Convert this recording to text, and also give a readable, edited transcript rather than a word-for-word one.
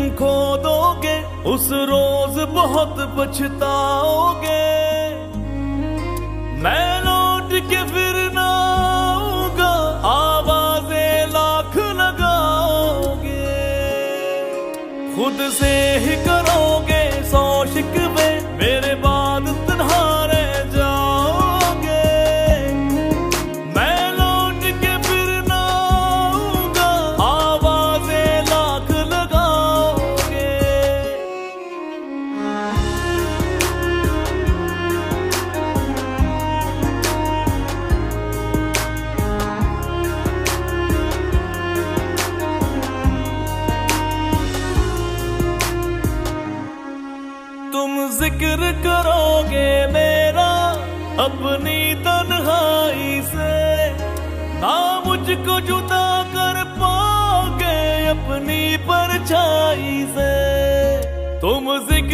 खो दोगे उस रोज बहुत पछताओगे। मैं लौट के फिर ना आऊंगा, आवाजें लाख लगाओगे। खुद से ही करोगे 100 शिकवे, मेरे बाद तन्हा रह जाओगे। मैं लौट के फिर ना आऊंगा, आवाजें लाख लगाओगे। तुम जिक्र करोगे मेरा अपनी तन्हाई से, ना मुझको जुदा कर पाओगे अपनी परछाई से। तुम जिक्र